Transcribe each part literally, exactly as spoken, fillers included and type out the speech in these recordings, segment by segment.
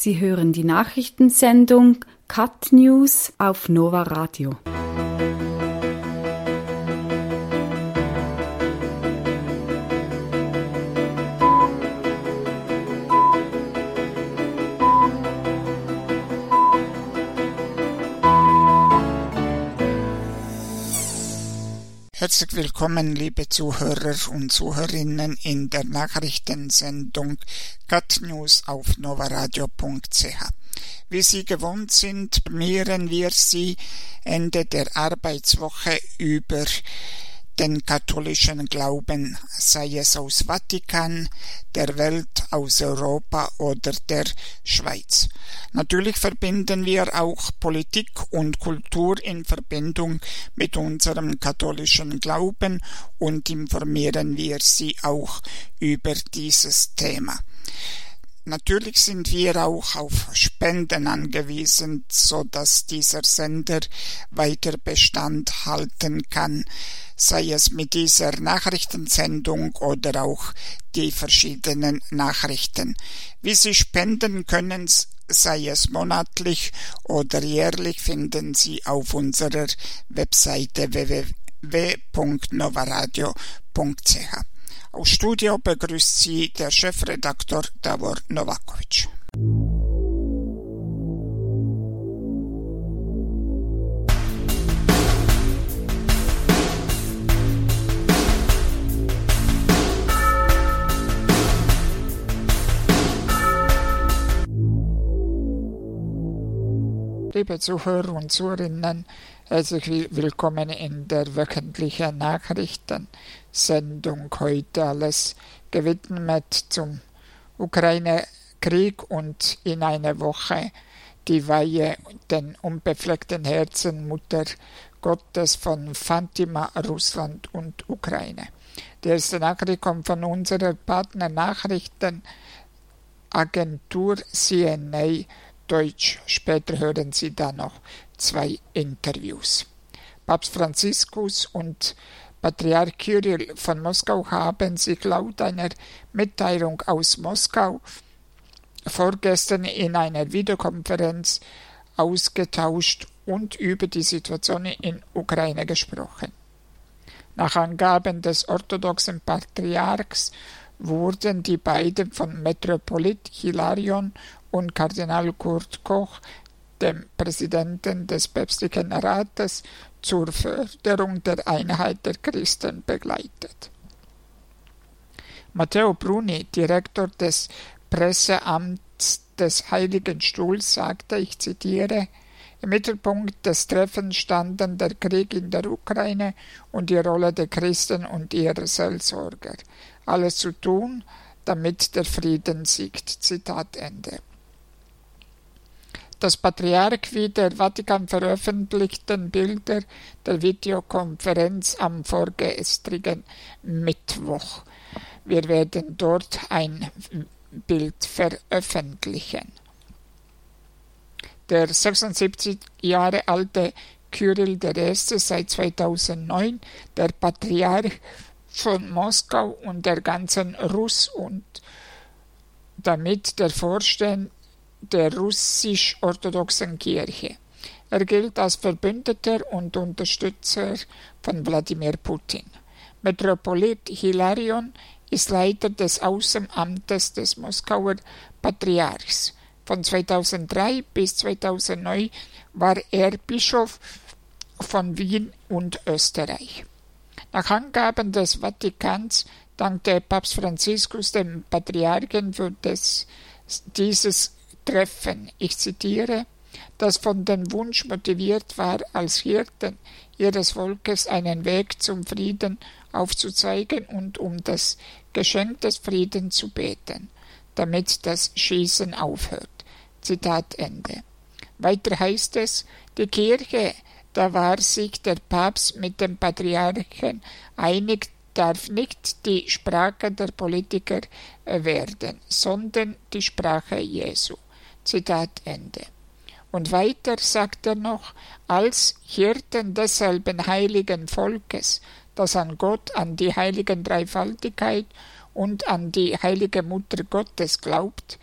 Sie hören die Nachrichtensendung Cut News auf Nova Radio. Herzlich willkommen, liebe Zuhörer und Zuhörerinnen, in der Nachrichtensendung Cut News auf novaradio punkt c h. Wie Sie gewohnt sind, informieren wir Sie Ende der Arbeitswoche über den katholischen Glauben, sei es aus Vatikan, der Welt, aus Europa oder der Schweiz. Natürlich verbinden wir auch Politik und Kultur in Verbindung mit unserem katholischen Glauben und informieren wir Sie auch über dieses Thema. Natürlich sind wir auch auf Spenden angewiesen, so dass dieser Sender weiter Bestand halten kann, sei es mit dieser Nachrichtensendung oder auch die verschiedenen Nachrichten. Wie Sie spenden können, sei es monatlich oder jährlich, finden Sie auf unserer Webseite w w w punkt novaradio punkt c h. Aus Studio begrüßt Sie der Chefredaktor Davor Novakovic. Liebe Zuhörer und Zuhörerinnen, herzlich willkommen in der wöchentlichen Nachrichtensendung. Heute alles gewidmet zum Ukraine-Krieg und in einer Woche die Weihe den unbefleckten Herzen Mutter Gottes von Fatima, Russland und Ukraine. Die erste Nachricht kommt von unserer Partnernachrichtenagentur C N A Deutsch. Später hören Sie da noch zwei Interviews. Papst Franziskus und Patriarch Kyrill von Moskau haben sich laut einer Mitteilung aus Moskau vorgestern in einer Videokonferenz ausgetauscht und über die Situation in Ukraine gesprochen. Nach Angaben des orthodoxen Patriarchs wurden die beiden von Metropolit Hilarion und Kardinal Kurt Koch, dem Präsidenten des Päpstlichen Rates, zur Förderung der Einheit der Christen begleitet. Matteo Bruni, Direktor des Presseamts des Heiligen Stuhls, sagte, ich zitiere, im Mittelpunkt des Treffens standen der Krieg in der Ukraine und die Rolle der Christen und ihrer Seelsorger. Alles zu tun, damit der Frieden siegt. Zitat Ende. Das Patriarch wie der Vatikan veröffentlichten Bilder der Videokonferenz am vorgestrigen Mittwoch. Wir werden dort ein Bild veröffentlichen. Der sechsundsiebzig Jahre alte Kyrill der Erste, seit zweitausendneun der Patriarch von Moskau und der ganzen Russ und damit der Vorsteher der russisch-orthodoxen Kirche. Er gilt als Verbündeter und Unterstützer von Wladimir Putin. Metropolit Hilarion ist Leiter des Außenamtes des Moskauer Patriarchs. Von zweitausenddrei bis zweitausendneun war er Bischof von Wien und Österreich. Nach Angaben des Vatikans dankte Papst Franziskus dem Patriarchen für des, dieses Treffen, ich zitiere, das von dem Wunsch motiviert war, als Hirten ihres Volkes einen Weg zum Frieden aufzuzeigen und um das Geschenk des Friedens zu beten, damit das Schießen aufhört. Zitat Ende. Weiter heißt es, die Kirche, da war sich der Papst mit dem Patriarchen einig, darf nicht die Sprache der Politiker werden, sondern die Sprache Jesu. Zitat Ende. Und weiter sagt er noch, als Hirten desselben heiligen Volkes, das an Gott, an die heiligen Dreifaltigkeit und an die heilige Mutter Gottes glaubt,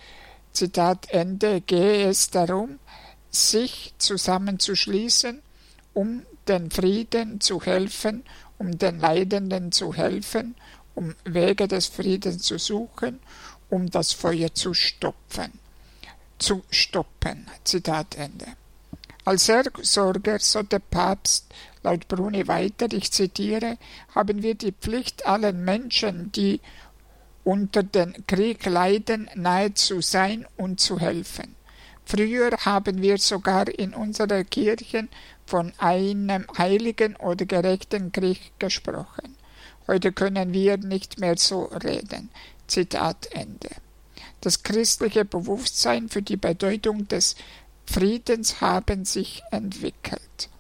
Zitat Ende, gehe es darum, sich zusammenzuschließen, um den Frieden zu helfen, um den Leidenden zu helfen, um Wege des Friedens zu suchen, um das Feuer zu stopfen. Zu stoppen. Zitat Ende. Als Seelsorger, so der Papst laut Bruni weiter, ich zitiere, haben wir die Pflicht, allen Menschen, die unter dem Krieg leiden, nahe zu sein und zu helfen. Früher haben wir sogar in unserer Kirche von einem heiligen oder gerechten Krieg gesprochen. Heute können wir nicht mehr so reden. Zitat Ende. Das christliche Bewusstsein für die Bedeutung des Friedens haben sich entwickelt.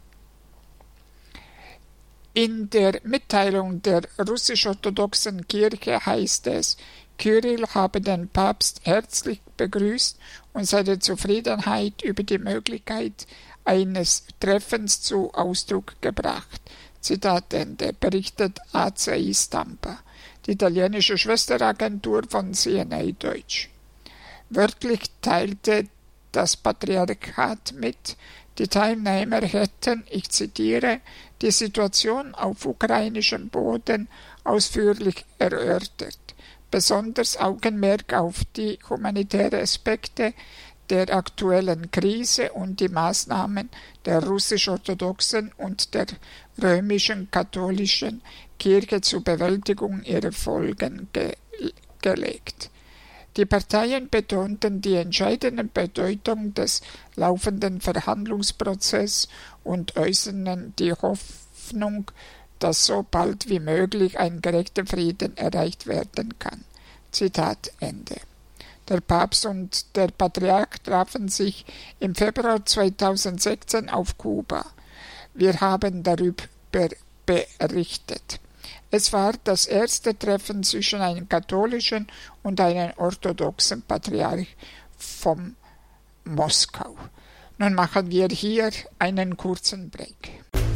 In der Mitteilung der russisch-orthodoxen Kirche heißt es, Kyrill habe den Papst herzlich begrüßt und seine Zufriedenheit über die Möglichkeit eines Treffens zu Ausdruck gebracht. Zitat Ende, berichtet A C I Stampa, die italienische Schwesteragentur von C N A Deutsch. Wörtlich teilte das Patriarchat mit, die Teilnehmer hätten, ich zitiere, die Situation auf ukrainischem Boden ausführlich erörtert, besonders Augenmerk auf die humanitären Aspekte der aktuellen Krise und die Maßnahmen der russisch-orthodoxen und der römischen katholischen Kirche zur Bewältigung ihrer Folgen ge- gelegt. Die Parteien betonten die entscheidende Bedeutung des laufenden Verhandlungsprozesses und äußerten die Hoffnung, dass so bald wie möglich ein gerechter Frieden erreicht werden kann. Zitat Ende. Der Papst und der Patriarch trafen sich im Februar zweitausendsechzehn auf Kuba. Wir haben darüber berichtet. Es war das erste Treffen zwischen einem katholischen und einem orthodoxen Patriarch von Moskau. Nun machen wir hier einen kurzen Break.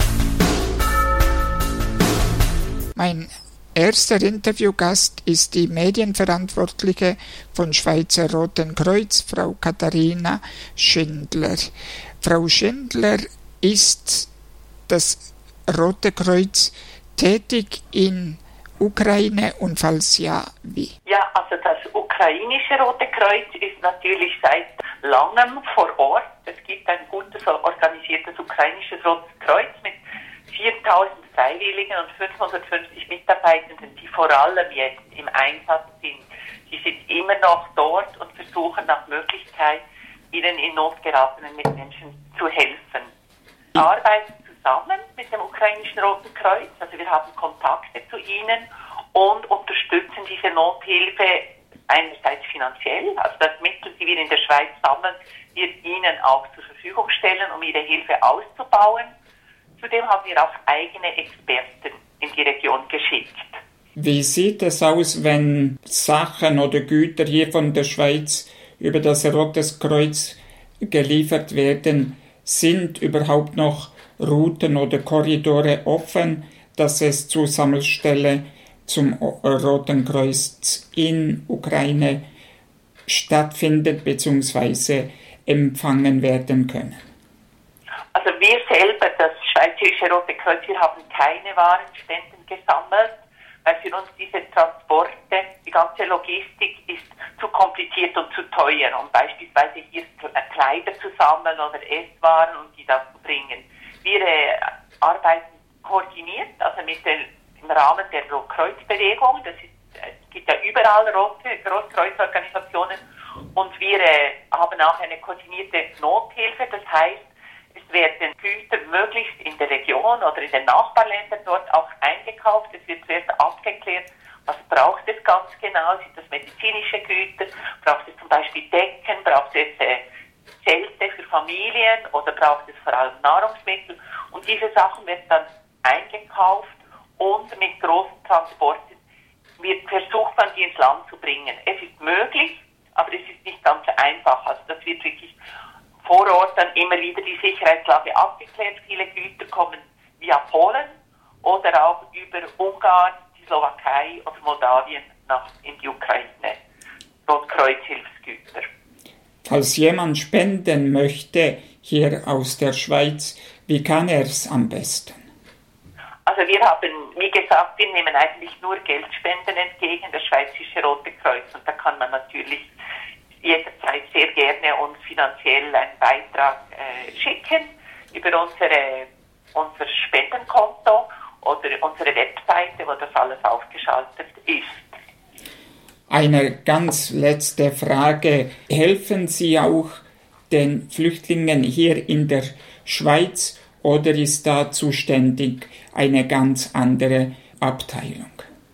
Mein erster Interviewgast ist die Medienverantwortliche von Schweizer Roten Kreuz, Frau Katharina Schindler. Frau Schindler ist das Rote Kreuz tätig in Ukraine und falls ja, wie? Ja, also das ukrainische Rote Kreuz ist natürlich seit langem vor Ort. Es gibt ein gutes, organisiertes ukrainisches Rotes Kreuz mit viertausend Freiwilligen und fünfhundertfünfzig Mitarbeitenden, die vor allem jetzt im Einsatz sind. Die sind immer noch dort und versuchen nach Möglichkeit, ihnen in Not geratenen Menschen zu helfen. Wir arbeiten zusammen mit dem ukrainischen Roten Kreuz, also wir haben Kontakte zu ihnen und unterstützen diese Nothilfe einerseits finanziell, also das Mittel, die wir in der Schweiz sammeln, wird ihnen auch zur Verfügung stellen, um ihre Hilfe auszubauen. Zudem haben wir auch eigene Experten in die Region geschickt. Wie sieht es aus, wenn Sachen oder Güter hier von der Schweiz über das Rote Kreuz geliefert werden? Sind überhaupt noch Routen oder Korridore offen, dass es zur Sammelstelle zum Roten Kreuz in Ukraine stattfindet bzw. empfangen werden können? Also wir selber, das Schweizerische Rote Kreuz, wir haben keine Warenspenden gesammelt, weil für uns diese Transporte, die ganze Logistik ist zu kompliziert und zu teuer, um beispielsweise hier Kleider zu sammeln oder Esswaren und die dann zu bringen. Wir äh, arbeiten koordiniert, also mit der, im Rahmen der Rotkreuzbewegung. Das ist, es gibt ja überall Rote, Rotkreuzorganisationen und wir äh, haben auch eine koordinierte Nothilfe. Das heißt, es werden Güter möglichst in der Region oder in den Nachbarländern dort auch eingekauft. Es wird zuerst abgeklärt, was braucht es ganz genau. Sind das medizinische Güter? Braucht es zum Beispiel Decken? Braucht es äh, Zelte für Familien oder braucht es vor allem Nahrungsmittel? Und diese Sachen werden dann eingekauft und mit großen Transporten wird versucht, man die ins Land zu bringen. Es ist möglich, aber es ist nicht ganz einfach. Also das wird wirklich vor Ort dann immer wieder die Sicherheitslage abgeklärt. Viele Güter kommen via Polen oder auch über Ungarn, die Slowakei oder Moldawien nach in die Ukraine. Rotkreuzhilfsgüter. Falls jemand spenden möchte hier aus der Schweiz, wie kann er es am besten? Also wir haben, wie gesagt, wir nehmen eigentlich nur Geldspenden entgegen, das Schweizerische Rote Kreuz. Und da kann man natürlich jederzeit sehr gerne uns finanziell einen Beitrag äh, schicken über unsere, unser Spendenkonto oder unsere Webseite, wo das alles aufgeschaltet ist. Eine ganz letzte Frage. Helfen Sie auch den Flüchtlingen hier in der Schweiz oder ist da zuständig eine ganz andere Abteilung?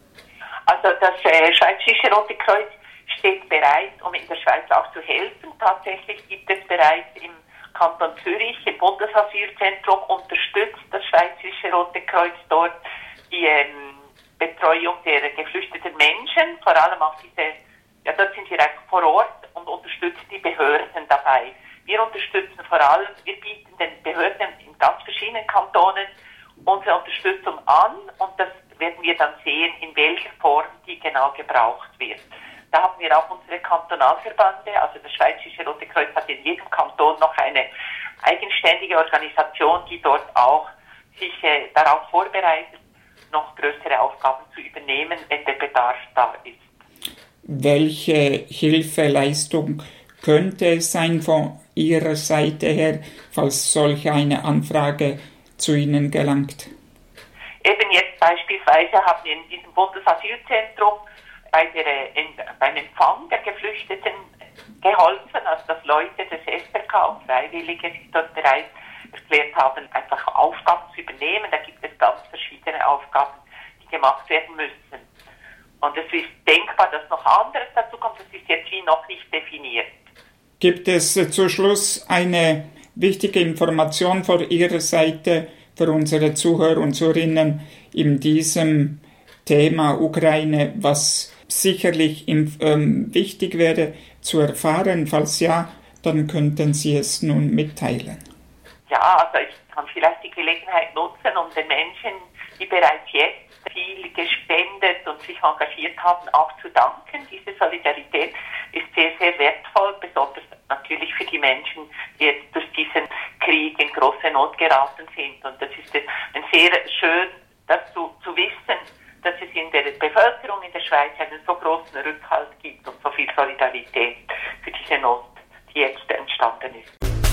Also das äh, Schweizerische Rote Kreuz steht bereit, um in der Schweiz auch zu helfen. Tatsächlich gibt es bereits im Kanton Zürich, im Bundesasylzentrum, unterstützt das Schweizerische Rote Kreuz dort die ähm, Betreuung der geflüchteten Menschen, vor allem auch diese, ja, dort sind wir einfach vor Ort und unterstützen die Behörden dabei. Wir unterstützen vor allem, wir bieten den Behörden in ganz verschiedenen Kantonen unsere Unterstützung an und das werden wir dann sehen, in welcher Form die genau gebraucht wird. Da haben wir auch unsere Kantonalverbände, also das Schweizerische Rote Kreuz hat in jedem Kanton noch eine eigenständige Organisation, die dort auch sich äh, darauf vorbereitet, noch größere Aufgaben zu übernehmen, wenn der Bedarf da ist. Welche Hilfeleistung könnte es sein von Ihrer Seite her, falls solch eine Anfrage zu Ihnen gelangt? Eben jetzt beispielsweise haben wir in diesem Bundesasylzentrum bei der, in, beim Empfang der Geflüchteten geholfen, also dass Leute des S R K und Freiwillige sich dort bereit erklärt haben, einfach Aufgaben zu übernehmen. Da gibt es ganz verschiedene Aufgaben, die gemacht werden müssen. Und es ist denkbar, dass noch anderes dazu kommt, das ist jetzt wie noch nicht definiert. Gibt es äh, zum Schluss eine wichtige Information von Ihrer Seite für unsere Zuhörer und Zuhörerinnen in diesem Thema Ukraine, was sicherlich im, ähm, wichtig wäre zu erfahren? Falls ja, dann könnten Sie es nun mitteilen. Ja, also ich kann vielleicht die Gelegenheit nutzen, um den Menschen, die bereits jetzt viel gespendet und sich engagiert haben, auch zu danken. Diese Solidarität ist sehr, sehr wertvoll, besonders natürlich für die Menschen, die jetzt durch diesen Krieg in große Not geraten sind. Und das ist ein sehr schön, das zu, zu wissen, dass es in der Bevölkerung in der Schweiz einen so großen Rückhalt gibt und so viel Solidarität für diese Not, die jetzt entstanden ist.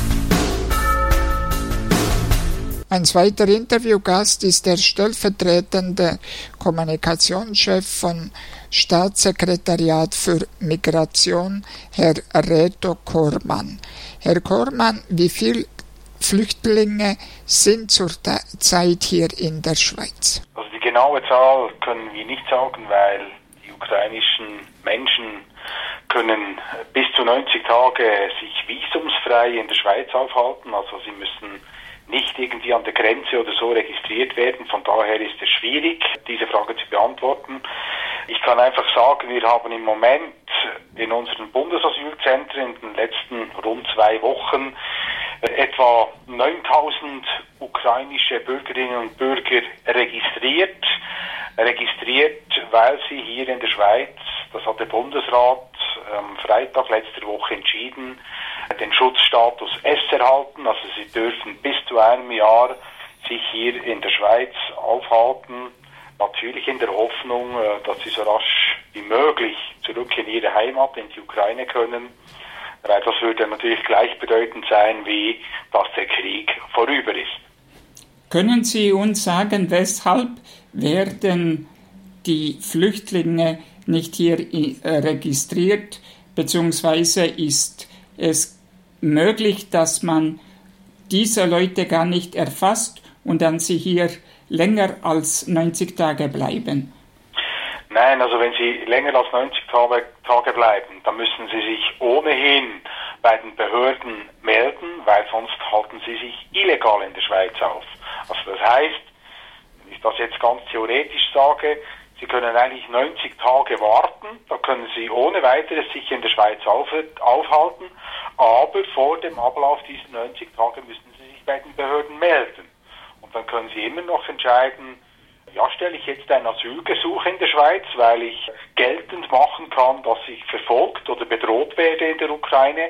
Ein zweiter Interviewgast ist der stellvertretende Kommunikationschef von Staatssekretariat für Migration, Herr Reto Kormann. Herr Kormann, wie viele Flüchtlinge sind zurzeit hier in der Schweiz? Also die genaue Zahl können wir nicht sagen, weil die ukrainischen Menschen können bis zu neunzig Tage sich visumsfrei in der Schweiz aufhalten, also sie müssen nicht irgendwie an der Grenze oder so registriert werden. Von daher ist es schwierig, diese Frage zu beantworten. Ich kann einfach sagen, wir haben im Moment in unseren Bundesasylzentren in den letzten rund zwei Wochen etwa neuntausend ukrainische Bürgerinnen und Bürger registriert. Registriert, weil sie hier in der Schweiz, das hat der Bundesrat am Freitag letzter Woche entschieden, den Schutzstatus S erhalten, also sie dürfen bis zu einem Jahr sich hier in der Schweiz aufhalten, natürlich in der Hoffnung, dass sie so rasch wie möglich zurück in ihre Heimat, in die Ukraine können, weil das würde natürlich gleichbedeutend sein, wie dass der Krieg vorüber ist. Können Sie uns sagen, weshalb werden die Flüchtlinge nicht hier registriert, beziehungsweise ist es möglich, dass man diese Leute gar nicht erfasst und dann sie hier länger als neunzig Tage bleiben? Nein, also wenn sie länger als neunzig Tage bleiben, dann müssen sie sich ohnehin bei den Behörden melden, weil sonst halten sie sich illegal in der Schweiz auf. Also das heißt, wenn ich das jetzt ganz theoretisch sage, Sie können eigentlich neunzig Tage warten, da können Sie ohne weiteres sich in der Schweiz auf, aufhalten, aber vor dem Ablauf dieser neunzig Tage müssen Sie sich bei den Behörden melden. Und dann können Sie immer noch entscheiden, ja, stelle ich jetzt ein Asylgesuch in der Schweiz, weil ich geltend machen kann, dass ich verfolgt oder bedroht werde in der Ukraine,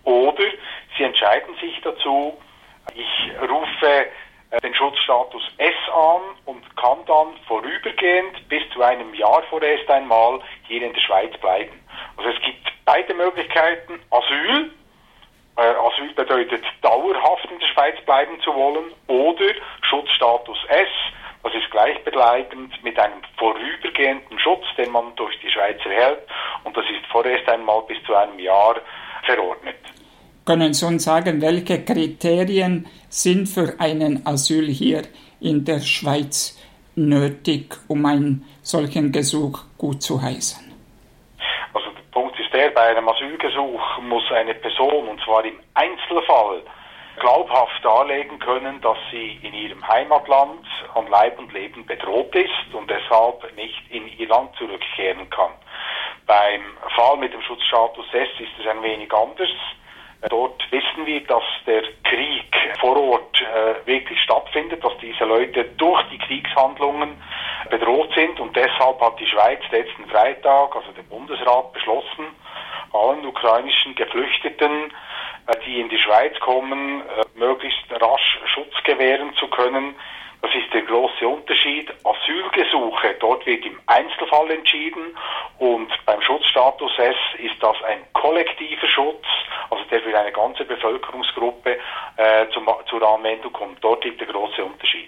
oder sie entscheiden sich dazu, ich rufe den Schutzstatus S an und kann dann vorübergehend bis zu einem Jahr vorerst einmal hier in der Schweiz bleiben. Also es gibt beide Möglichkeiten, Asyl, äh, Asyl bedeutet dauerhaft in der Schweiz bleiben zu wollen, oder Schutzstatus S, das ist gleichbleibend mit einem vorübergehenden Schutz, den man durch die Schweiz erhält, und das ist vorerst einmal bis zu einem Jahr verordnet. Können Sie uns sagen, welche Kriterien sind für einen Asyl hier in der Schweiz nötig, um einen solchen Gesuch gut zu heißen? Also der Punkt ist der, bei einem Asylgesuch muss eine Person, und zwar im Einzelfall, glaubhaft darlegen können, dass sie in ihrem Heimatland an Leib und Leben bedroht ist und deshalb nicht in ihr Land zurückkehren kann. Beim Fall mit dem Schutzstatus S ist es ein wenig anders. Dort wissen wir, dass der Krieg vor Ort äh, wirklich stattfindet, dass diese Leute durch die Kriegshandlungen bedroht sind, und deshalb hat die Schweiz letzten Freitag, also der Bundesrat, beschlossen, allen ukrainischen Geflüchteten, äh, die in die Schweiz kommen, äh, möglichst rasch Schutz gewähren zu können. Das ist der große Unterschied. Asylgesuche, dort wird im Einzelfall entschieden, und beim Schutzstatus S ist das ein kollektiver Schutz, also der für eine ganze Bevölkerungsgruppe äh, zum, zur Anwendung kommt. Dort liegt der große Unterschied.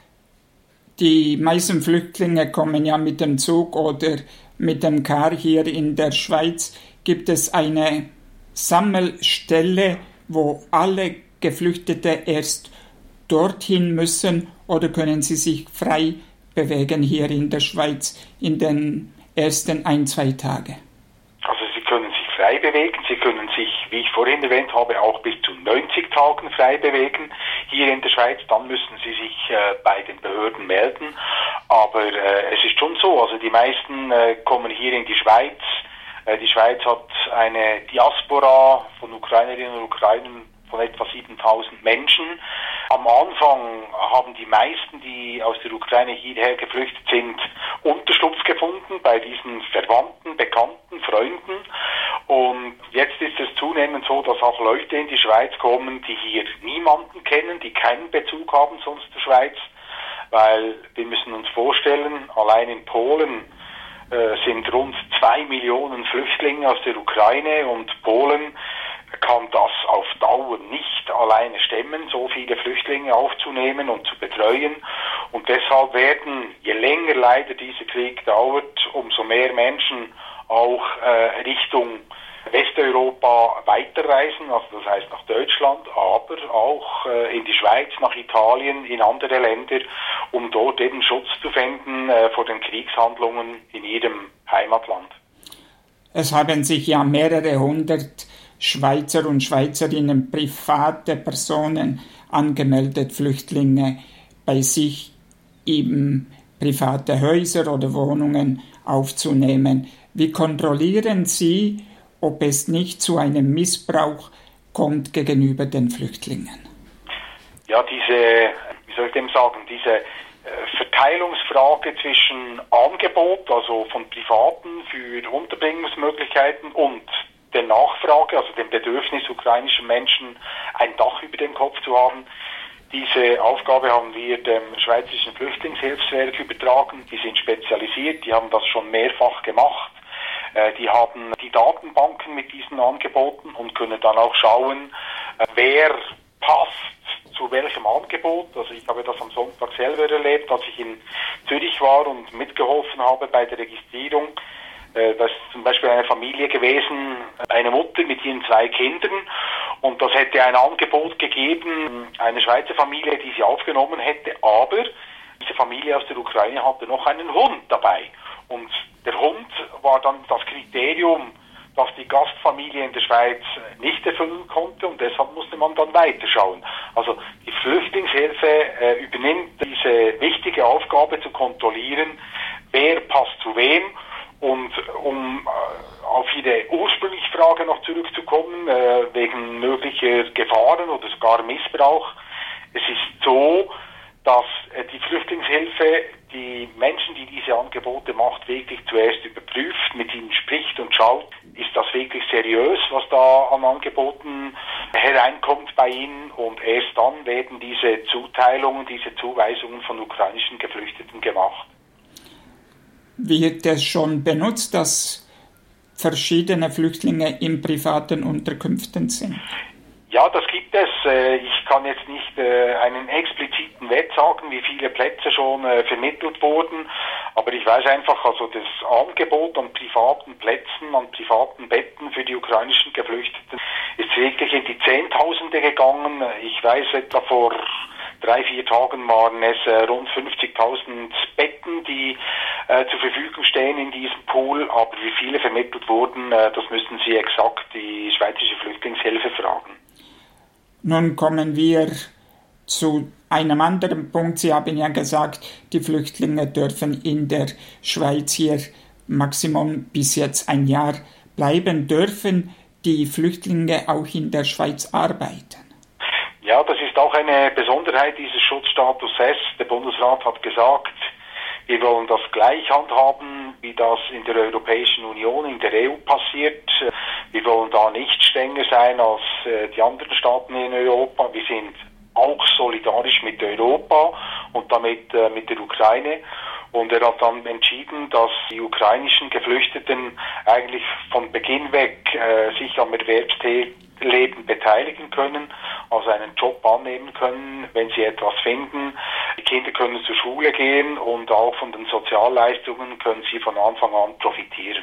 Die meisten Flüchtlinge kommen ja mit dem Zug oder mit dem Car hier in der Schweiz. Gibt es eine Sammelstelle, wo alle Geflüchtete erst dorthin müssen, oder können sie sich frei bewegen hier in der Schweiz in den ersten ein, zwei Tagen? Also sie können sich frei bewegen, sie können sich, wie ich vorhin erwähnt habe, auch bis zu neunzig Tagen frei bewegen hier in der Schweiz. Dann müssen sie sich äh, bei den Behörden melden. Aber äh, es ist schon so, also die meisten äh, kommen hier in die Schweiz. Äh, die Schweiz hat eine Diaspora von Ukrainerinnen und Ukrainern von etwa siebentausend Menschen. Am Anfang haben die meisten, die aus der Ukraine hierher geflüchtet sind, Unterschlupf gefunden bei diesen Verwandten, Bekannten, Freunden. Und jetzt ist es zunehmend so, dass auch Leute in die Schweiz kommen, die hier niemanden kennen, die keinen Bezug haben sonst zur Schweiz. Weil wir müssen uns vorstellen, allein in Polen äh, sind rund zwei Millionen Flüchtlinge aus der Ukraine, und Polen kann das auf Dauer nicht alleine stemmen, so viele Flüchtlinge aufzunehmen und zu betreuen. Und deshalb werden, je länger leider dieser Krieg dauert, umso mehr Menschen auch äh, Richtung Westeuropa weiterreisen, also das heißt nach Deutschland, aber auch äh, in die Schweiz, nach Italien, in andere Länder, um dort eben Schutz zu finden äh, vor den Kriegshandlungen in ihrem Heimatland. Es haben sich ja mehrere hundert Schweizer und Schweizerinnen, private Personen angemeldet, Flüchtlinge bei sich eben private Häuser oder Wohnungen aufzunehmen. Wie kontrollieren Sie, ob es nicht zu einem Missbrauch kommt gegenüber den Flüchtlingen? Ja, diese, wie soll ich dem sagen, diese Verteilungsfrage zwischen Angebot, also von Privaten für Unterbringungsmöglichkeiten, und der Nachfrage, also dem Bedürfnis ukrainischer Menschen, ein Dach über dem Kopf zu haben. Diese Aufgabe haben wir dem Schweizerischen Flüchtlingshilfswerk übertragen. Die sind spezialisiert, die haben das schon mehrfach gemacht. Die haben die Datenbanken mit diesen Angeboten und können dann auch schauen, wer passt zu welchem Angebot. Also ich habe das am Sonntag selber erlebt, als ich in Zürich war und mitgeholfen habe bei der Registrierung. Das ist zum Beispiel eine Familie gewesen, eine Mutter mit ihren zwei Kindern, und das hätte ein Angebot gegeben, eine Schweizer Familie, die sie aufgenommen hätte, aber diese Familie aus der Ukraine hatte noch einen Hund dabei, und der Hund war dann das Kriterium, das die Gastfamilie in der Schweiz nicht erfüllen konnte, und deshalb musste man dann weiterschauen. Also die Flüchtlingshilfe äh, übernimmt diese wichtige Aufgabe zu kontrollieren, wer passt zu wem. Und um äh, auf Ihre ursprüngliche Frage noch zurückzukommen, äh, wegen möglicher Gefahren oder sogar Missbrauch, es ist so, dass die Flüchtlingshilfe die Menschen, die diese Angebote macht, wirklich zuerst überprüft, mit ihnen spricht und schaut, ist das wirklich seriös, was da an Angeboten hereinkommt bei ihnen, und erst dann werden diese Zuteilungen, diese Zuweisungen von ukrainischen Geflüchteten gemacht. Wird es schon benutzt, dass verschiedene Flüchtlinge in privaten Unterkünften sind? Ja, das gibt es. Ich kann jetzt nicht einen expliziten Wert sagen, wie viele Plätze schon vermittelt wurden, aber ich weiß einfach, also das Angebot an privaten Plätzen, an privaten Betten für die ukrainischen Geflüchteten ist wirklich in die Zehntausende gegangen. Ich weiß, etwa vor drei, vier Tagen waren es äh, rund fünfzigtausend Betten, die äh, zur Verfügung stehen in diesem Pool, aber wie viele vermittelt wurden, äh, das müssen Sie exakt die Schweizerische Flüchtlingshilfe fragen. Nun kommen wir zu einem anderen Punkt. Sie haben ja gesagt, die Flüchtlinge dürfen in der Schweiz hier Maximum bis jetzt ein Jahr bleiben. Dürfen die Flüchtlinge auch in der Schweiz arbeiten? Ja, das ist auch eine Besonderheit dieses Schutzstatus S. Der Bundesrat hat gesagt, wir wollen das gleich handhaben, wie das in der Europäischen Union, in der E U passiert. Wir wollen da nicht strenger sein als äh, die anderen Staaten in Europa. Wir sind auch solidarisch mit Europa und damit äh, mit der Ukraine. Und er hat dann entschieden, dass die ukrainischen Geflüchteten eigentlich von Beginn weg äh, sich am Erwerbsleben beteiligen können, also einen Job annehmen können, wenn sie etwas finden. Die Kinder können zur Schule gehen und auch von den Sozialleistungen können sie von Anfang an profitieren.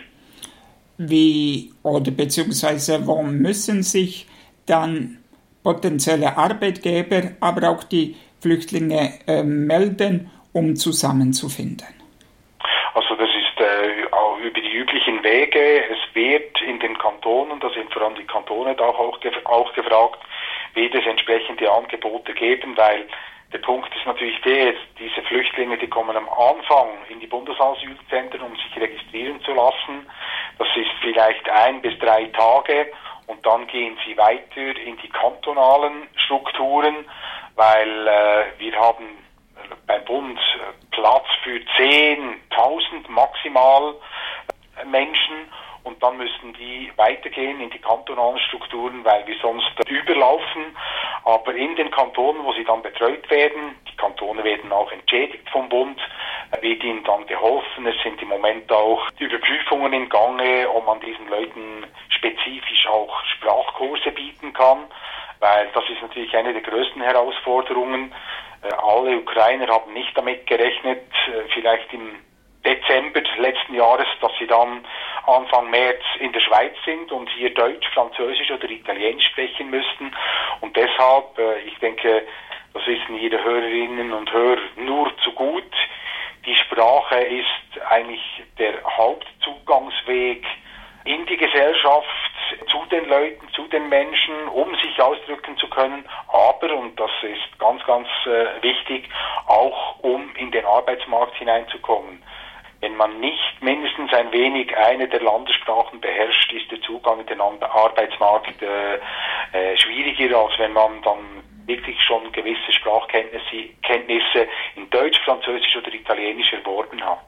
Wie oder beziehungsweise wo müssen sich dann potenzielle Arbeitgeber, aber auch die Flüchtlinge äh, melden, um zusammenzufinden? Also das ist äh, auch über die üblichen Wege. Es wird in den Kantonen, da sind vor allem die Kantone da auch, gef- auch gefragt, wird es entsprechende Angebote geben, weil der Punkt ist natürlich der, diese Flüchtlinge, die kommen am Anfang in die Bundesasylzentren, um sich registrieren zu lassen. Das ist vielleicht ein bis drei Tage und dann gehen sie weiter in die kantonalen Strukturen, weil äh, wir haben beim Bund Platz für zehntausend maximal Menschen und dann müssen die weitergehen in die kantonalen Strukturen, weil wir sonst überlaufen. Aber in den Kantonen, wo sie dann betreut werden, die Kantone werden auch entschädigt vom Bund, wird ihnen dann geholfen. Es sind im Moment auch Überprüfungen im Gange, ob man diesen Leuten spezifisch auch Sprachkurse bieten kann, weil das ist natürlich eine der größten Herausforderungen. Alle Ukrainer haben nicht damit gerechnet, vielleicht im Dezember letzten Jahres, dass sie dann Anfang März in der Schweiz sind und hier Deutsch, Französisch oder Italienisch sprechen müssten. Und deshalb, ich denke, das wissen Ihre Hörerinnen und Hörer nur zu gut, die Sprache ist eigentlich der Hauptzugangsweg in die Gesellschaft, zu den Leuten, zu den Menschen, um sich ausdrücken zu können, aber, und das ist ganz, ganz äh, wichtig, auch um in den Arbeitsmarkt hineinzukommen. Wenn man nicht mindestens ein wenig eine der Landessprachen beherrscht, ist der Zugang in den Arbeitsmarkt äh, äh, schwieriger, als wenn man dann wirklich schon gewisse Sprachkenntnisse Kenntnisse in Deutsch, Französisch oder Italienisch erworben hat.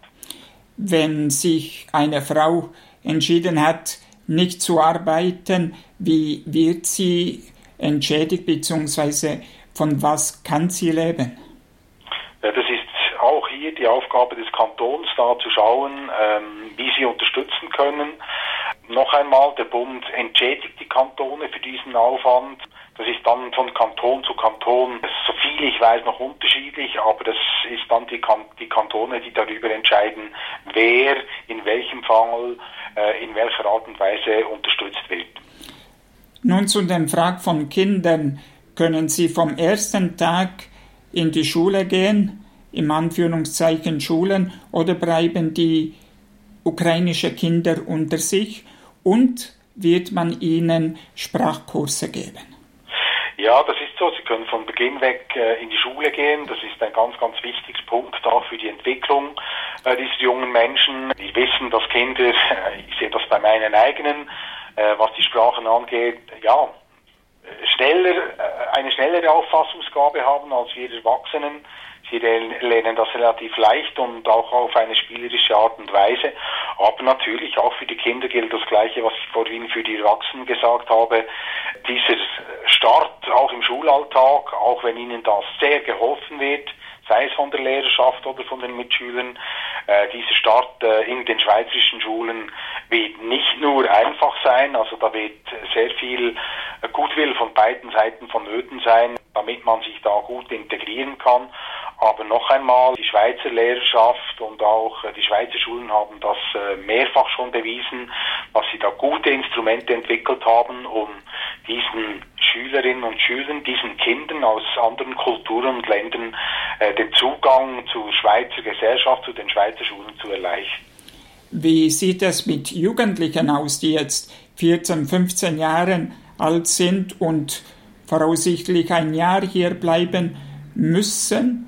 Wenn sich eine Frau entschieden hat, nicht zu arbeiten, wie wird sie entschädigt, beziehungsweise von was kann sie leben? Ja, das ist auch hier die Aufgabe des Kantons, da zu schauen, ähm, wie sie unterstützen können. Noch einmal, der Bund entschädigt die Kantone für diesen Aufwand. Das ist dann von Kanton zu Kanton, so viel ich weiß, noch unterschiedlich, aber das ist dann die, kan- die Kantone, die darüber entscheiden, wer in welchem Fall, äh, in welcher Art und Weise unterstützt wird. Nun zu der Frage von Kindern. Können sie vom ersten Tag in die Schule gehen, im Anführungszeichen Schulen, oder bleiben die ukrainischen Kinder unter sich und wird man ihnen Sprachkurse geben? Ja, das ist so. Sie können von Beginn weg äh, in die Schule gehen. Das ist ein ganz, ganz wichtiger Punkt auch für die Entwicklung äh, dieser jungen Menschen. Wir wissen, dass Kinder, äh, ich sehe das bei meinen eigenen, äh, was die Sprachen angeht, ja, schneller, äh, eine schnellere Auffassungsgabe haben als wir Erwachsenen. Sie lernen das relativ leicht und auch auf eine spielerische Art und Weise. Aber natürlich auch für die Kinder gilt das Gleiche, was ich vorhin für die Erwachsenen gesagt habe. Dieser Start auch im Schulalltag, auch wenn ihnen das sehr geholfen wird, sei es von der Lehrerschaft oder von den Mitschülern, äh, dieser Start äh, in den schweizerischen Schulen wird nicht nur einfach sein, also da wird sehr viel Gutwill von beiden Seiten vonnöten sein, damit man sich da gut integrieren kann. Aber noch einmal, die Schweizer Lehrerschaft und auch die Schweizer Schulen haben das mehrfach schon bewiesen, dass sie da gute Instrumente entwickelt haben, um diesen Schülerinnen und Schülern, diesen Kindern aus anderen Kulturen und Ländern den Zugang zur Schweizer Gesellschaft, zu den Schweizer Schulen zu erleichtern. Wie sieht es mit Jugendlichen aus, die jetzt vierzehn, fünfzehn Jahre alt sind und voraussichtlich ein Jahr hier bleiben müssen?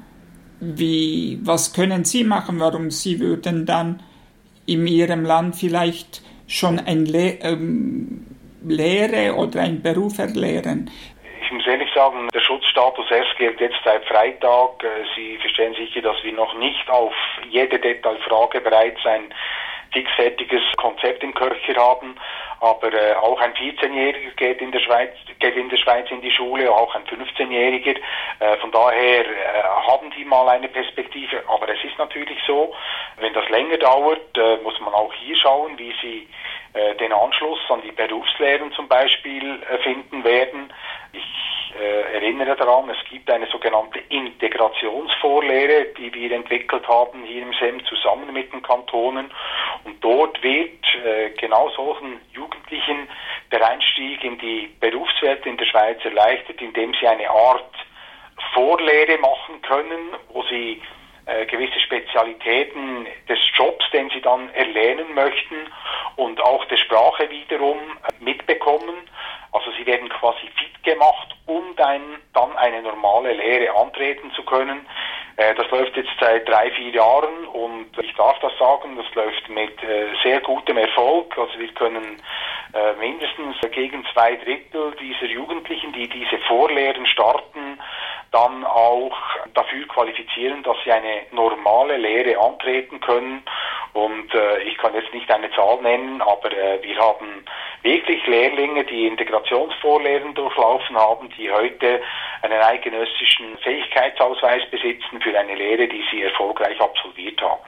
Wie, was können Sie machen? Warum Sie würden dann in Ihrem Land vielleicht schon eine Le- ähm, Lehre oder einen Beruf erlernen? Ich muss ehrlich sagen, der Schutzstatus erst gilt jetzt seit Freitag. Sie verstehen sicher, dass wir noch nicht auf jede Detailfrage bereits ein fixfertiges Konzept im Köcher haben, aber äh, auch ein vierzehnjähriger geht in der Schweiz geht in der Schweiz in die Schule, auch ein fünfzehnjähriger. Äh, von daher äh, haben die mal eine Perspektive, aber es ist natürlich so, wenn das länger dauert, äh, muss man auch hier schauen, wie sie äh, den Anschluss an die Berufslehren zum Beispiel äh, finden werden. Ich äh, erinnere daran, es gibt eine sogenannte Integrationsvorlehre, die wir entwickelt haben hier im S E M zusammen mit den Kantonen. Und dort wird äh, genau solchen Jugendlichen der Einstieg in die Berufswelt in der Schweiz erleichtert, indem sie eine Art Vorlehre machen können, wo sie äh, gewisse Spezialitäten des Jobs, den sie dann erlernen möchten, und auch der Sprache wiederum äh, mitbekommen. Also sie werden quasi fit gemacht, um dann, dann eine normale Lehre antreten zu können. Äh, das läuft jetzt seit drei, vier Jahren und ich darf das sagen, das läuft mit äh, sehr gutem Erfolg. Also wir können äh, mindestens gegen zwei Drittel dieser Jugendlichen, die diese Vorlehren starten, dann auch dafür qualifizieren, dass sie eine normale Lehre antreten können. Und äh, ich kann jetzt nicht eine Zahl nennen, aber äh, wir haben wirklich Lehrlinge, die Integrationsvorlehren durchlaufen haben, die heute einen eidgenössischen Fähigkeitsausweis besitzen für eine Lehre, die sie erfolgreich absolviert haben.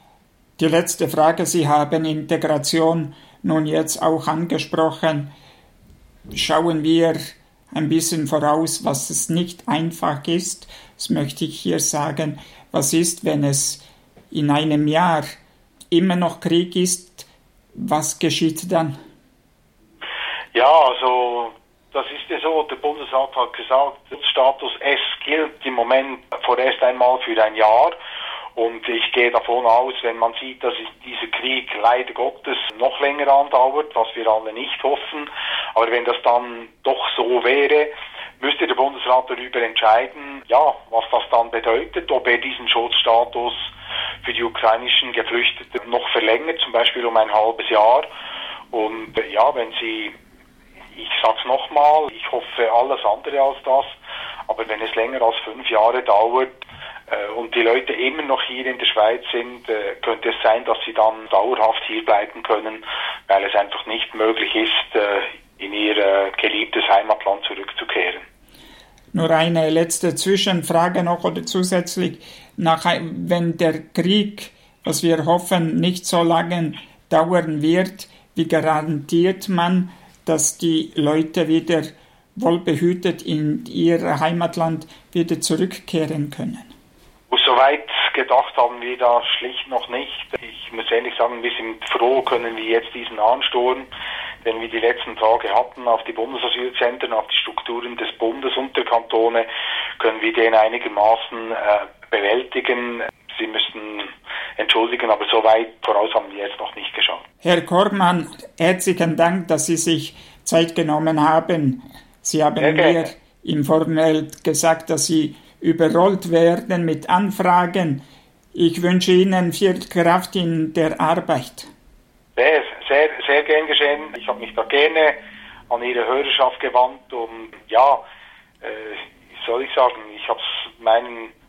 Die letzte Frage, Sie haben Integration nun jetzt auch angesprochen. Schauen wir ein bisschen voraus, was es nicht einfach ist. Das möchte ich hier sagen. Was ist, wenn es in einem Jahr immer noch Krieg ist? Was geschieht dann? Ja, also das ist ja so, der Bundesrat hat gesagt, Status S gilt im Moment vorerst einmal für ein Jahr. Und ich gehe davon aus, wenn man sieht, dass dieser Krieg leider Gottes noch länger andauert, was wir alle nicht hoffen, aber wenn das dann doch so wäre, müsste der Bundesrat darüber entscheiden, ja, was das dann bedeutet, ob er diesen Schutzstatus für die ukrainischen Geflüchteten noch verlängert, zum Beispiel um ein halbes Jahr. Und ja, wenn sie, ich sag's nochmal, ich hoffe alles andere als das, aber wenn es länger als fünf Jahre dauert, und die Leute immer noch hier in der Schweiz sind, könnte es sein, dass sie dann dauerhaft hier bleiben können, weil es einfach nicht möglich ist, in ihr geliebtes Heimatland zurückzukehren. Nur eine letzte Zwischenfrage noch oder zusätzlich. Nach, wenn der Krieg, was wir hoffen, nicht so lange dauern wird, wie garantiert man, dass die Leute wieder wohlbehütet in ihr Heimatland wieder zurückkehren können? Soweit gedacht haben wir da schlicht noch nicht. Ich muss ehrlich sagen, wir sind froh, können wir jetzt diesen Ansturm, den wir die letzten Tage hatten, auf die Bundesasylzentren, auf die Strukturen des Bundes und der Kantone, können wir den einigermaßen äh, bewältigen. Sie müssen entschuldigen, aber so weit voraus haben wir jetzt noch nicht geschaut. Herr Kormann, herzlichen Dank, dass Sie sich Zeit genommen haben. Sie haben mir im Vorfeld gesagt, dass Sie überrollt werden mit Anfragen. Ich wünsche Ihnen viel Kraft in der Arbeit. Sehr, sehr, sehr gern geschehen. Ich habe mich da gerne an Ihre Hörerschaft gewandt und ja, äh, soll ich sagen, ich habe es meinen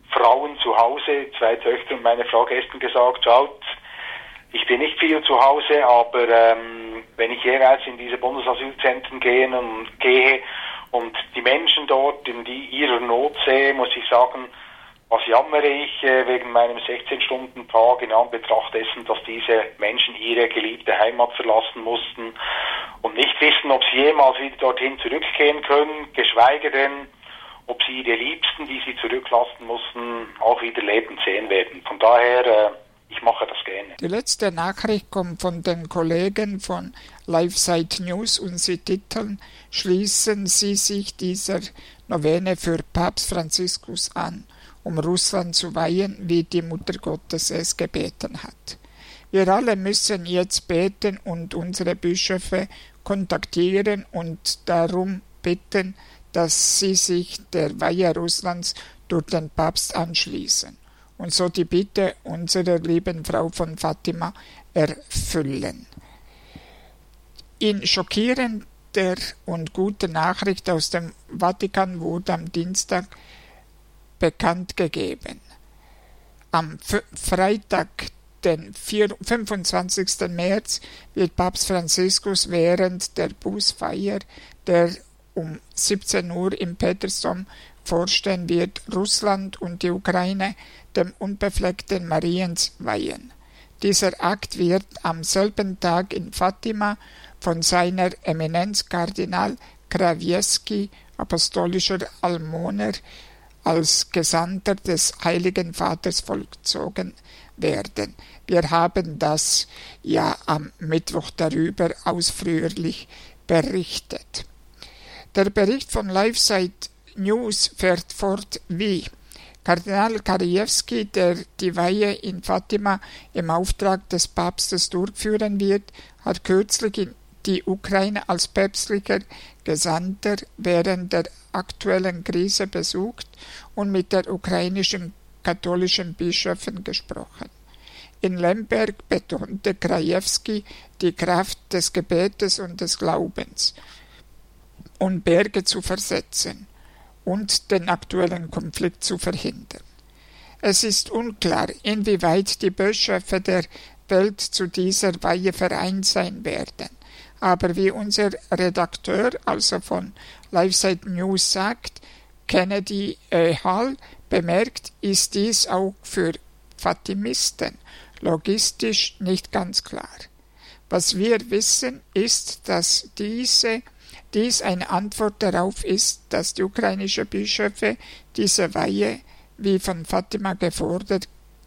Frauen zu Hause, zwei Töchter und meine Frau gestern gesagt, schaut, ich bin nicht viel zu Hause, aber ähm, wenn ich jeweils in diese Bundesasylzentren gehe und, gehe und die Menschen dort in die ihrer Not sehe, muss ich sagen, was jammere ich äh, wegen meinem sechzehn-Stunden-Tag in Anbetracht dessen, dass diese Menschen ihre geliebte Heimat verlassen mussten und nicht wissen, ob sie jemals wieder dorthin zurückkehren können, geschweige denn, ob sie ihre Liebsten, die sie zurücklassen mussten, auch wieder lebend sehen werden. Von daher, äh, ich mache das gerne. Die letzte Nachricht kommt von den Kollegen von LiveSite News und sie titeln: Schließen Sie sich dieser Novene für Papst Franziskus an, um Russland zu weihen, wie die Mutter Gottes es gebeten hat. Wir alle müssen jetzt beten und unsere Bischöfe kontaktieren und darum bitten, dass sie sich der Weihe Russlands durch den Papst anschließen und so die Bitte unserer lieben Frau von Fatima erfüllen. In schockierender und guter Nachricht aus dem Vatikan wurde am Dienstag bekannt gegeben. Am F- Freitag, den fünfundzwanzigsten März, wird Papst Franziskus während der Bußfeier, der um siebzehn Uhr im Petersdom vorstehen wird, Russland und die Ukraine dem unbefleckten Mariens weihen. Dieser Akt wird am selben Tag in Fatima von seiner Eminenz Kardinal Krajewski, apostolischer Almoner, als Gesandter des Heiligen Vaters vollzogen werden. Wir haben das ja am Mittwoch darüber ausführlich berichtet. Der Bericht von LiveSite News fährt fort wie: Kardinal Krajewski, der die Weihe in Fatima im Auftrag des Papstes durchführen wird, hat kürzlich die Ukraine als päpstlicher Gesandter während der aktuellen Krise besucht und mit der ukrainischen katholischen Bischöfen gesprochen. In Lemberg betonte Krajewski die Kraft des Gebetes und des Glaubens, um Berge zu versetzen und den aktuellen Konflikt zu verhindern. Es ist unklar, inwieweit die Bischöfe der Welt zu dieser Weihe vereint sein werden. Aber wie unser Redakteur, also von LiveSite News sagt, Kennedy äh, Hall bemerkt, ist dies auch für Fatimisten logistisch nicht ganz klar. Was wir wissen, ist, dass diese, dies eine Antwort darauf ist, dass die ukrainischen Bischöfe diese Weihe, wie von Fatima gefordert,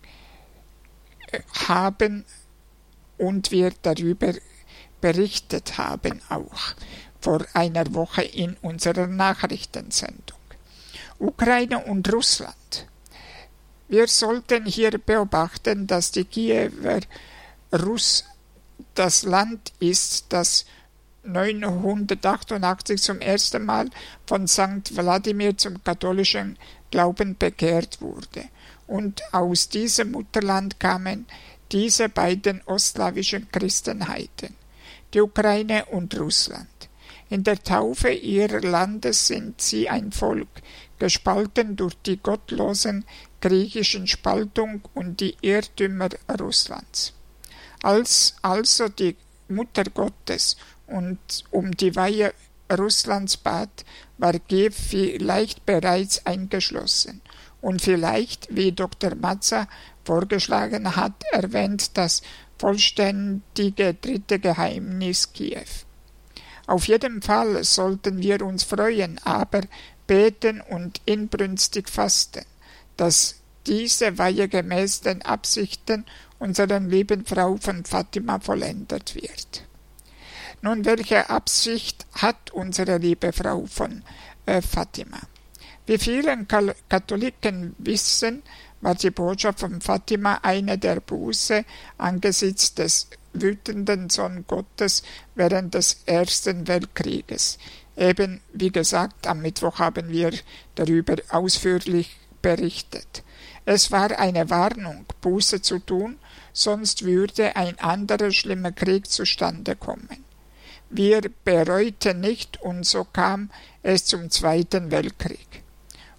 haben und wir darüber berichtet haben auch vor einer Woche in unserer Nachrichtensendung. Ukraine und Russland. Wir sollten hier beobachten, dass die Kiewer Russ das Land ist, das neunhundertachtundachtzig zum ersten Mal von Sankt Wladimir zum katholischen Glauben bekehrt wurde. Und aus diesem Mutterland kamen diese beiden ostslawischen Christenheiten, die Ukraine und Russland. In der Taufe ihrer Landes sind sie ein Volk, gespalten durch die gottlosen griechischen Spaltung und die Irrtümer Russlands. Als also die Mutter Gottes und um die Weihe Russlands bat, war Kiew vielleicht bereits eingeschlossen und vielleicht, wie Doktor Mazza vorgeschlagen hat, erwähnt das vollständige dritte Geheimnis Kiew. Auf jeden Fall sollten wir uns freuen, aber beten und inbrünstig fasten, dass diese Weihe gemäß den Absichten unserer lieben Frau von Fatima vollendet wird. Nun, welche Absicht hat unsere liebe Frau von äh, Fatima? Wie viele Katholiken wissen, war die Botschaft von Fatima eine der Buße angesichts des wütenden Sohn Gottes während des Ersten Weltkrieges. Eben, wie gesagt, am Mittwoch haben wir darüber ausführlich berichtet. Es war eine Warnung, Buße zu tun, sonst würde ein anderer schlimmer Krieg zustande kommen. Wir bereuten nicht und so kam es zum Zweiten Weltkrieg.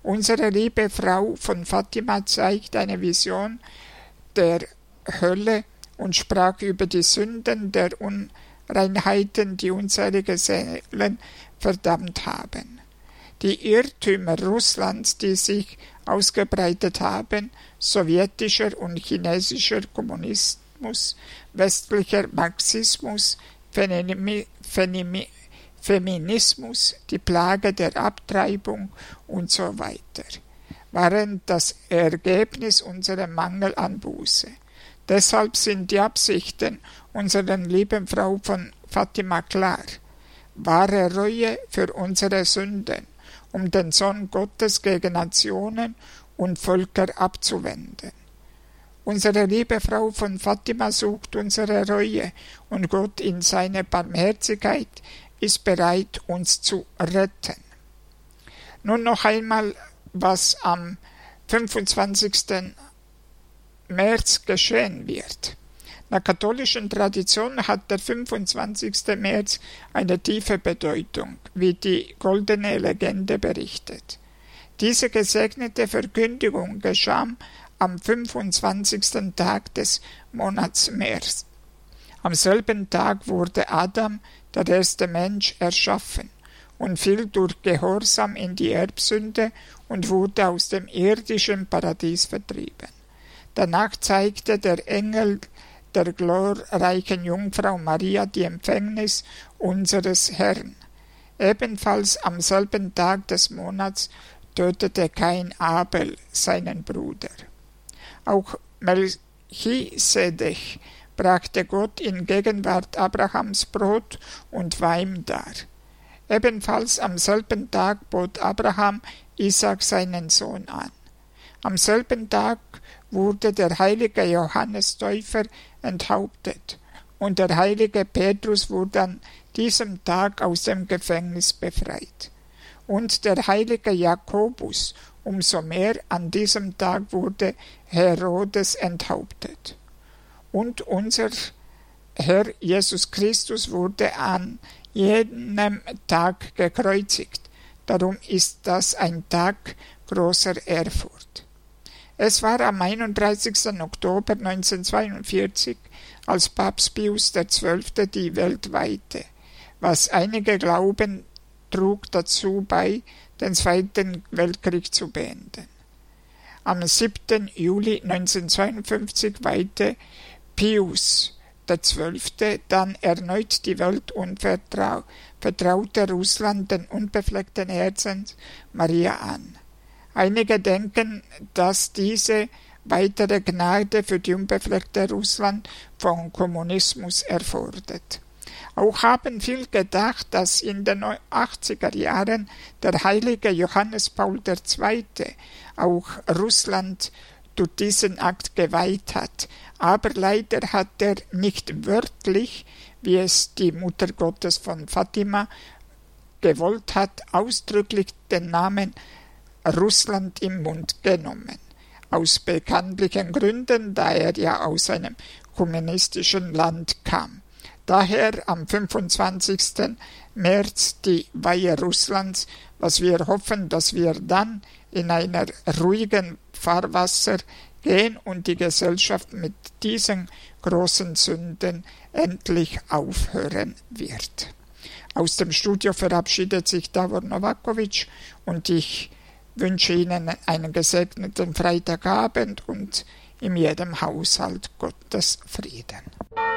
Unsere liebe Frau von Fatima zeigt eine Vision der Hölle und sprach über die Sünden der Unreinheiten, die unzählige Seelen verdammt haben. Die Irrtümer Russlands, die sich ausgebreitet haben, sowjetischer und chinesischer Kommunismus, westlicher Marxismus, Phänomen, Phänomen, Feminismus, die Plage der Abtreibung und so weiter, waren das Ergebnis unserer Mangel an Buße. Deshalb sind die Absichten unserer lieben Frau von Fatima klar. Wahre Reue für unsere Sünden, um den Sohn Gottes gegen Nationen und Völker abzuwenden. Unsere liebe Frau von Fatima sucht unsere Reue und Gott in seiner Barmherzigkeit ist bereit, uns zu retten. Nun noch einmal, was am fünfundzwanzigsten März geschehen wird. Nach katholischen Tradition hat der fünfundzwanzigste März eine tiefe Bedeutung, wie die goldene Legende berichtet. Diese gesegnete Verkündigung geschah am fünfundzwanzigsten Tag des Monats März. Am selben Tag wurde Adam, der erste Mensch, erschaffen und fiel durch Gehorsam in die Erbsünde und wurde aus dem irdischen Paradies vertrieben. Danach zeigte der Engel der glorreichen Jungfrau Maria die Empfängnis unseres Herrn. Ebenfalls am selben Tag des Monats tötete Kain Abel, seinen Bruder. Auch Melchisedech brachte Gott in Gegenwart Abrahams Brot und Wein dar. Ebenfalls am selben Tag bot Abraham Isaak seinen Sohn an. Am selben Tag wurde der heilige Johannes Täufer enthauptet und der heilige Petrus wurde an diesem Tag aus dem Gefängnis befreit. Und der heilige Jakobus, umso mehr an diesem Tag wurde Herodes enthauptet. Und unser Herr Jesus Christus wurde an jenem Tag gekreuzigt. Darum ist das ein Tag großer Ehrfurcht. Es war am einunddreißigsten Oktober neunzehnhundertzweiundvierzig, als Papst Pius der Zwölfte die weltweite, was einige glauben, trug dazu bei, den Zweiten Weltkrieg zu beenden. Am siebten Juli neunzehnhundertzweiundfünfzig weihte Pius der Zwölfte dann erneut die Welt und vertrau, vertraute Russland den unbefleckten Herzens Maria an. Einige denken, dass diese weitere Gnade für die unbefleckte Russland vom Kommunismus erfordert. Auch haben viele gedacht, dass in den achtziger Jahren der heilige Johannes Paul der Zweite auch Russland durch diesen Akt geweiht hat, aber leider hat er nicht wörtlich, wie es die Mutter Gottes von Fatima gewollt hat, ausdrücklich den Namen Russland im Mund genommen. Aus bekanntlichen Gründen, da er ja aus einem kommunistischen Land kam. Daher am fünfundzwanzigsten März die Weihe Russlands, was wir hoffen, dass wir dann in einer ruhigen Fahrwasser gehen und die Gesellschaft mit diesen großen Sünden endlich aufhören wird. Aus dem Studio verabschiedet sich Davor Novakovic und ich wünsche Ihnen einen gesegneten Freitagabend und in jedem Haushalt Gottes Frieden.